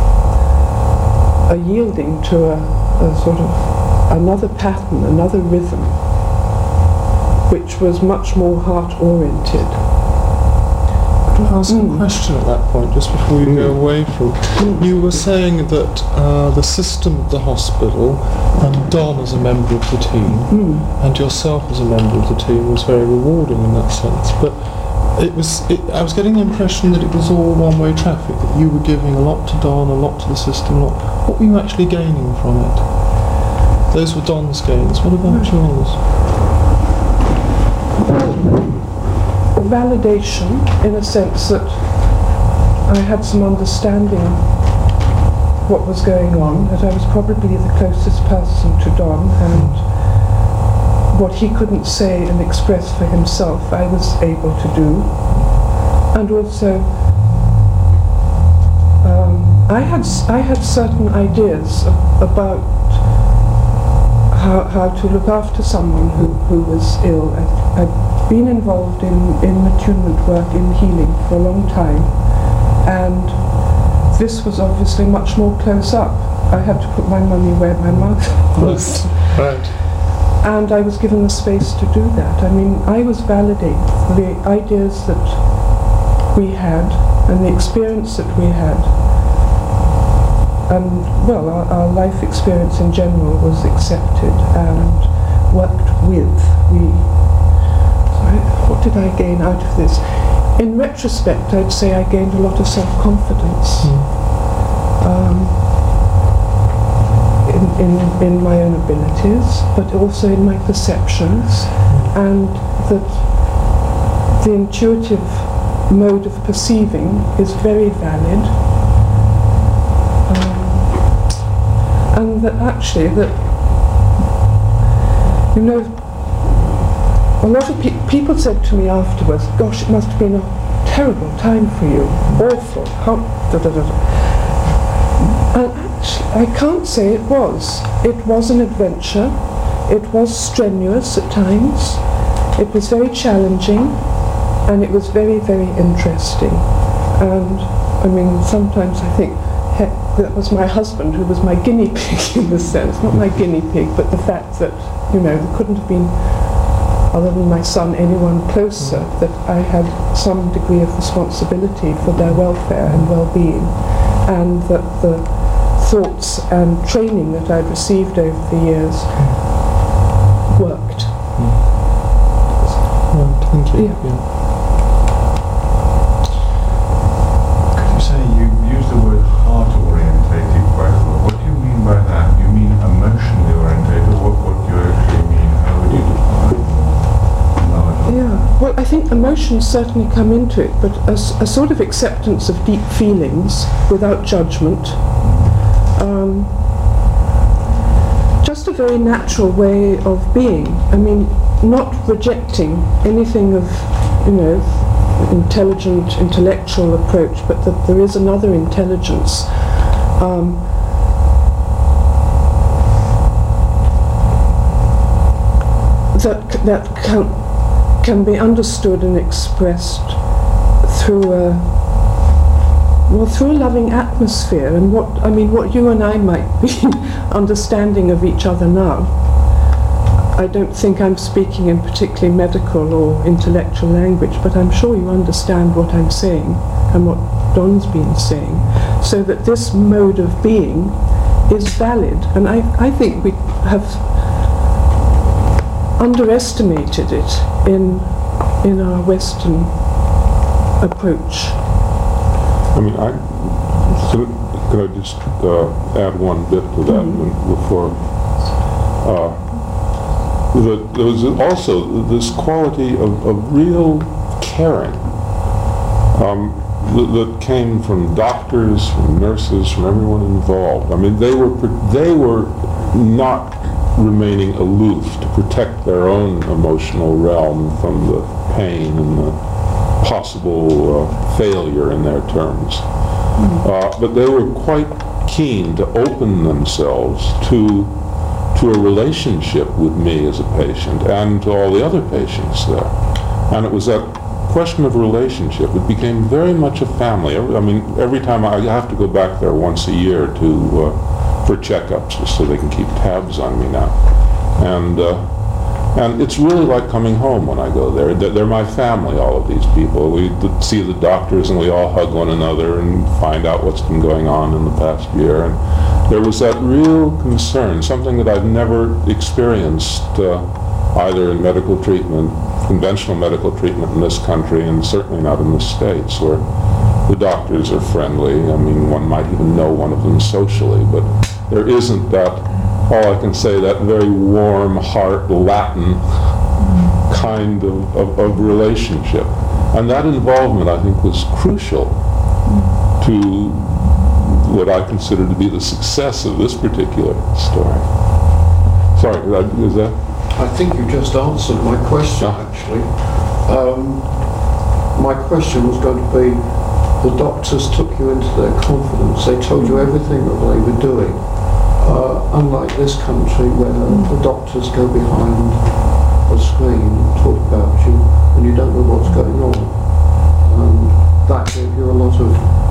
a yielding to a sort of another pattern, another rhythm, which was much more heart-oriented. Can I ask a question at that point, just before you go away from... You were saying that the system of the hospital, and Don as a member of the team, and yourself as a member of the team, was very rewarding in that sense, but I was getting the impression that it was all one-way traffic, that you were giving a lot to Don, a lot to the system, What were you actually gaining from it? Those were Don's gains. What about yours? Validation, in a sense that I had some understanding what was going on, that I was probably the closest person to Don, and what he couldn't say and express for himself, I was able to do. And also, I had certain ideas about how to look after someone who was ill. I'd been involved in attunement work, in healing, for a long time, and this was obviously much more close up. I had to put my money where my mouth was. Right. And I was given the space to do that. I mean, I was validated. The ideas that we had and the experience that we had, and our life experience in general was accepted and worked with. What did I gain out of this? In retrospect, I'd say I gained a lot of self-confidence in my own abilities, but also in my perceptions, and that the intuitive mode of perceiving is very valid. and that actually that, you know, a lot of people said to me afterwards, gosh, it must have been a terrible time for you, awful, how, da, da, da, da. And actually, I can't say it was. It was an adventure. It was strenuous at times. It was very challenging, and it was very, very interesting. And I mean, sometimes I think, heck, that was my husband who was my guinea pig in the sense, not my guinea pig, but the fact that, you know, there couldn't have been, other than my son, anyone closer, that I had some degree of responsibility for their welfare and well-being, and that the thoughts and training that I'd received over the years worked. Right, thank you. Yeah. Could you say you used the word heart-orientated quite a lot? What do you mean by that? You mean emotionally orientated? What do you actually mean? How would you define it? Yeah, well, I think emotions certainly come into it, but a sort of acceptance of deep feelings without judgment. Just a very natural way of being. I mean, not rejecting anything of, you know, intelligent, intellectual approach, but that there is another intelligence. That can be understood and expressed through a loving atmosphere, and what you and I might be understanding of each other now. I don't think I'm speaking in particularly medical or intellectual language, but I'm sure you understand what I'm saying and what Don's been saying, so that this mode of being is valid, and I think we have underestimated it in our Western approach. I mean, could I just add one bit to that before? There was also this quality of real caring that came from doctors, from nurses, from everyone involved. I mean, they were not remaining aloof to protect their own emotional realm from the pain and the possible failure in their terms. But they were quite keen to open themselves to a relationship with me as a patient and to all the other patients there. And it was that question of relationship. It became very much a family. I mean, every time I have to go back there once a year for checkups, just so they can keep tabs on me now. And it's really like coming home when I go there. They're my family, all of these people. We see the doctors and we all hug one another and find out what's been going on in the past year. And there was that real concern, something that I've never experienced either in medical treatment, conventional medical treatment in this country, and certainly not in the States, where the doctors are friendly. I mean, one might even know one of them socially, but there isn't that, all I can say, that very warm heart Latin kind of relationship. And that involvement, I think, was crucial to what I consider to be the success of this particular story. Sorry, is that? I think you just answered my question, actually. My question was going to be, the doctors took you into their confidence. They told you everything that they were doing. Unlike this country where the doctors go behind a screen and talk about you and you don't know what's going on. That gave you a lot of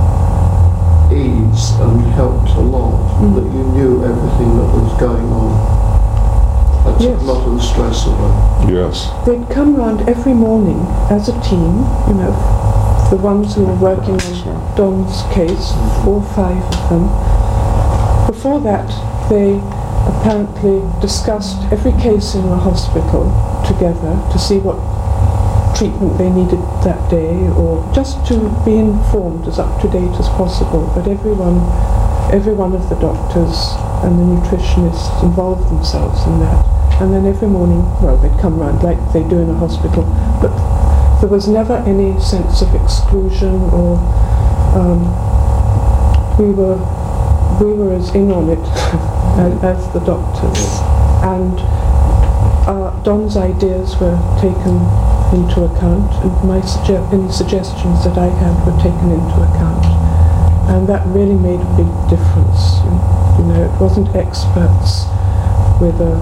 ease and helped a lot, that you knew everything that was going on. That took a lot of the stress away. Yes. They'd come round every morning as a team, you know, the ones who were working on Don's case, 4 or 5 of them. Before that, they apparently discussed every case in the hospital together to see what treatment they needed that day, or just to be informed as up to date as possible. But every one of the doctors and the nutritionists involved themselves in that. And then every morning, well, they'd come round like they do in a hospital, but there was never any sense of exclusion, or we were we were as in on it as the doctors, and Don's ideas were taken into account, and any suggestions that I had were taken into account, and that really made a big difference. You know, it wasn't experts with an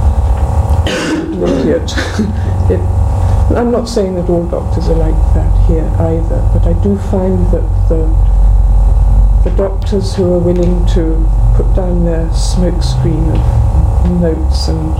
idiot. I'm not saying that all doctors are like that here either, but I do find that the doctors who are willing to put down their smoke screen of notes and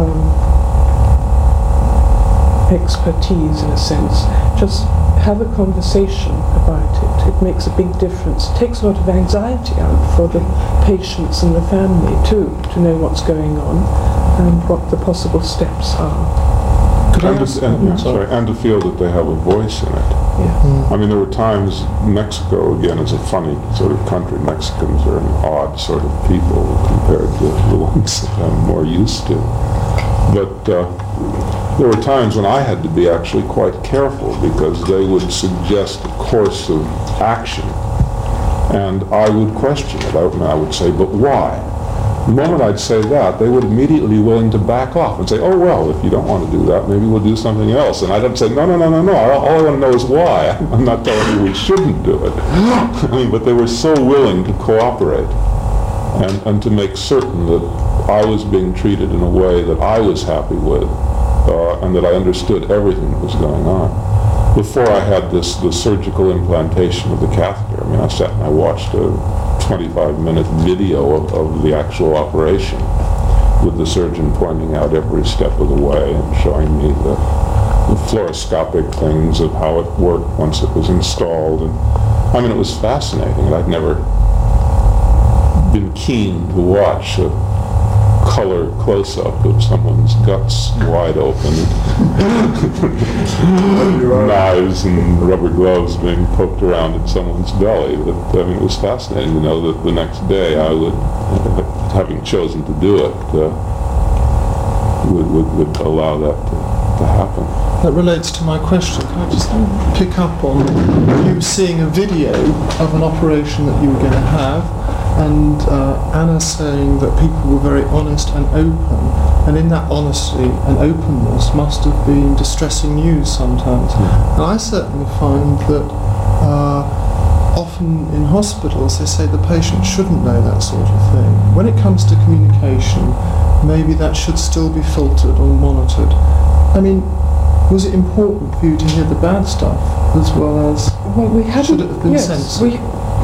expertise, in a sense, just have a conversation about it. It makes a big difference. It takes a lot of anxiety out for the patients and the family too, to know what's going on and what the possible steps are. And to feel that they have a voice in it. Yeah. I mean, there were times, Mexico, again, is a funny sort of country. Mexicans are an odd sort of people compared to the ones that I'm more used to. But there were times when I had to be actually quite careful because they would suggest a course of action, and I would question it. I would say, but why? The moment I'd say that, they would immediately be willing to back off and say, oh, well, if you don't want to do that, maybe we'll do something else. And I'd have to say, no. All I want to know is why. I'm not telling you we shouldn't do it. I mean, but they were so willing to cooperate and to make certain that I was being treated in a way that I was happy with and that I understood everything that was going on. Before I had the surgical implantation of the catheter, I mean, I sat and I watched a 25-minute video of the actual operation with the surgeon pointing out every step of the way and showing me the fluoroscopic things of how it worked once it was installed. And I mean, it was fascinating, and I'd never been keen to watch a color close-up of someone's guts wide open, knives and rubber gloves being poked around in someone's belly. But I mean, it was fascinating to know that the next day I would, having chosen to do it, would allow that to happen. That relates to my question. Can I just pick up on you seeing a video of an operation that you were going to have, and Anna saying that people were very honest and open, and in that honesty and openness must have been distressing news sometimes. And I certainly find that often in hospitals they say the patient shouldn't know that sort of thing. When it comes to communication, maybe that should still be filtered or monitored. I mean, was it important for you to hear the bad stuff as well as should it have been censored?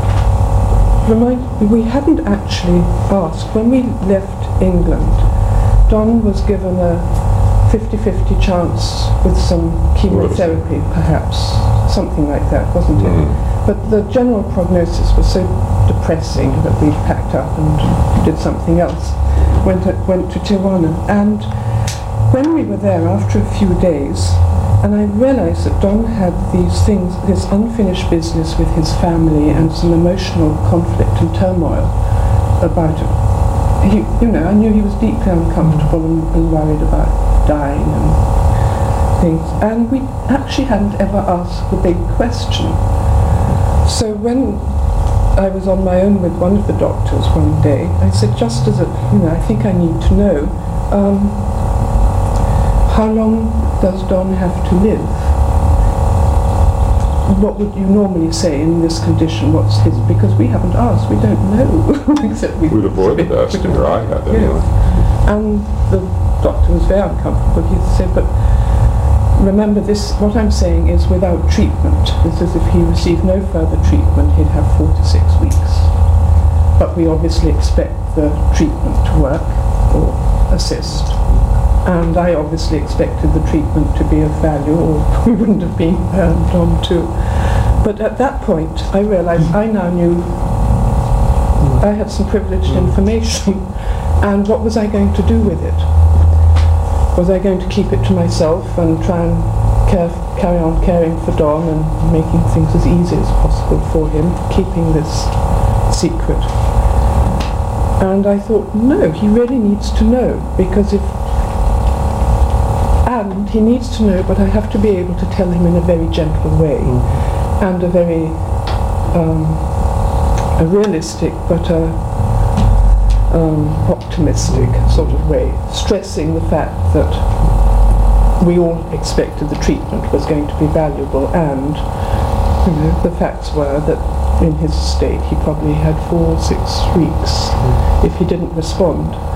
We hadn't actually asked. When we left England, Don was given a 50-50 chance with some chemotherapy, perhaps, something like that, wasn't it? But the general prognosis was so depressing that we packed up and did something else, went to Tijuana. And when we were there, after a few days, and I realized that Don had these things, this unfinished business with his family and some emotional conflict and turmoil about it. I knew he was deeply uncomfortable and worried about dying and things. And we actually hadn't ever asked the big question. So when I was on my own with one of the doctors one day, I said, just as I think I need to know, how long does Don have to live? What would you normally say in this condition? What's his? Because we haven't asked, we don't know. Except we'd avoided asking, or I had anyway. And the doctor was very uncomfortable. He said, but remember this, what I'm saying is without treatment. It's as if he received no further treatment, he'd have 4 to 6 weeks. But we obviously expect the treatment to work or assist. And I obviously expected the treatment to be of value, or we wouldn't have been on too. But at that point, I realized I now knew I had some privileged information, and what was I going to do with it? Was I going to keep it to myself and try and carry on caring for Don and making things as easy as possible for him, keeping this secret? And I thought, no, he really needs to know, because and he needs to know, but I have to be able to tell him in a very gentle way, and a very a realistic but a optimistic sort of way, stressing the fact that we all expected the treatment was going to be valuable, and the facts were that in his state he probably had 4 or 6 weeks if he didn't respond.